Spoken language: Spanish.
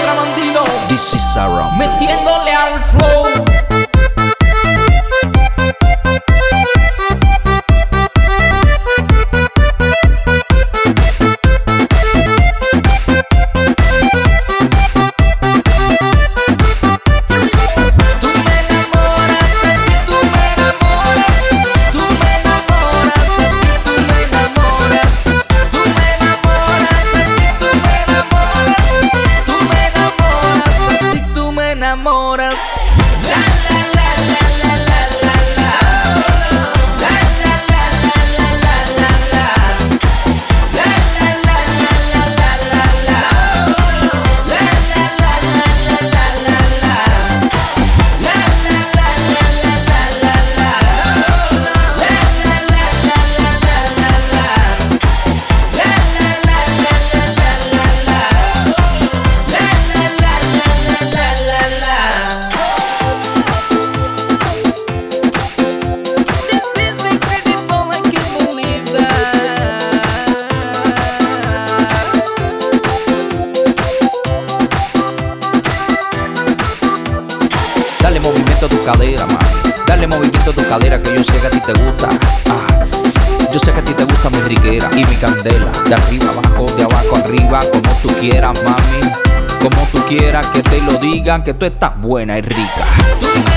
Bandido. This is Sarah. Metiéndole al flow. Enamoras. La la la la la la la la. La la la la la la la la. La la la la la la la la. La la la la la la la la. La la la la la la la la. La la la la la la la la. La la la la la la la la. La la la la la la la. Dale movimiento a tu cadera, mami. Dale movimiento a tu cadera, que yo sé que a ti te gusta. Yo sé que a ti te gusta mi riquera y mi candela. De arriba abajo, de abajo arriba, como tú quieras, mami. Como tú quieras que te lo digan, que tú estás buena y rica.